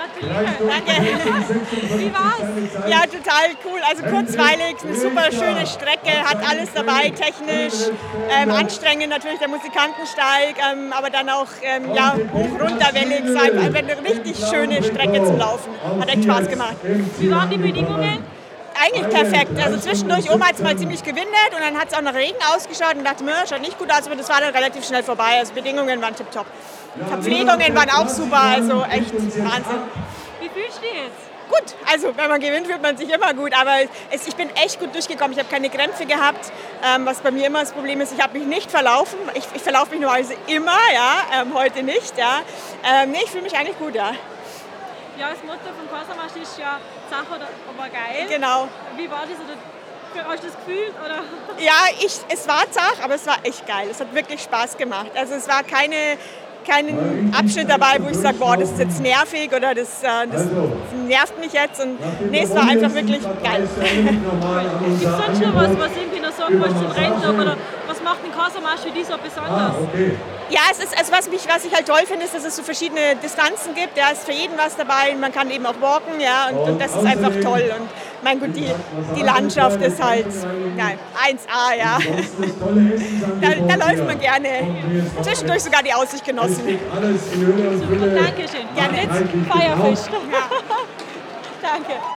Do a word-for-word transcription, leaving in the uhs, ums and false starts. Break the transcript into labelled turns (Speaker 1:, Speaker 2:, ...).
Speaker 1: Danke.
Speaker 2: Wie war's?
Speaker 1: Ja, total cool. Also kurzweilig, eine super schöne Strecke, hat alles dabei, technisch, ähm, anstrengend natürlich der Musikantensteig, ähm, aber dann auch ähm, ja, hoch, runter, wellig. Es war einfach eine richtig schöne Strecke zum Laufen. Hat echt Spaß gemacht.
Speaker 2: Wie waren die Bedingungen?
Speaker 1: Eigentlich perfekt. Also zwischendurch oben hat es mal ziemlich gewindet und dann hat es auch nach Regen ausgeschaut und dachte mir, schaut nicht gut aus, aber das war dann relativ schnell vorbei. Also Bedingungen waren tipptopp. Verpflegungen waren auch super, also echt Wahnsinn.
Speaker 2: Wie fühlst du dich jetzt?
Speaker 1: Gut, also wenn man gewinnt, fühlt man sich immer gut, aber es, ich bin echt gut durchgekommen. Ich habe keine Krämpfe gehabt, ähm, was bei mir immer das Problem ist, ich habe mich nicht verlaufen. Ich, ich verlaufe mich normalerweise immer, ja, ähm, heute nicht. Ja. Ähm, nee, ich fühle mich eigentlich gut, ja.
Speaker 2: Ja, das Motto vom Corsa-Marsch ist ja Sache aber geil.
Speaker 1: Genau.
Speaker 2: Wie war das? Oder hast du das gefühlt? Oder?
Speaker 1: Ja, ich, es war zart, aber es war echt geil. Es hat wirklich Spaß gemacht. Also es war keine, kein Abschnitt dabei, wo ich sage, boah, das ist jetzt nervig oder das, äh, das nervt mich jetzt. Und nee, es war einfach wirklich geil.
Speaker 2: Gibt es sonst noch was, was irgendwie noch sagen willst zum Renntag? Oder was macht den Corsa-Marsch für dich so besonders?
Speaker 1: Ja, es ist, also was, mich, was ich halt toll finde, ist, dass es so verschiedene Distanzen gibt. Ja, es ist für jeden was dabei. Man kann eben auch walken, ja, und, und das ist einfach toll. Und mein Gott, die, die Landschaft ist halt ja, eins A, ja. Da, da läuft man gerne. Zwischendurch sogar die Aussicht genossen.
Speaker 2: Super, danke schön.
Speaker 1: Gerne.
Speaker 2: Jetzt Feierfisch.
Speaker 1: Ja. Danke.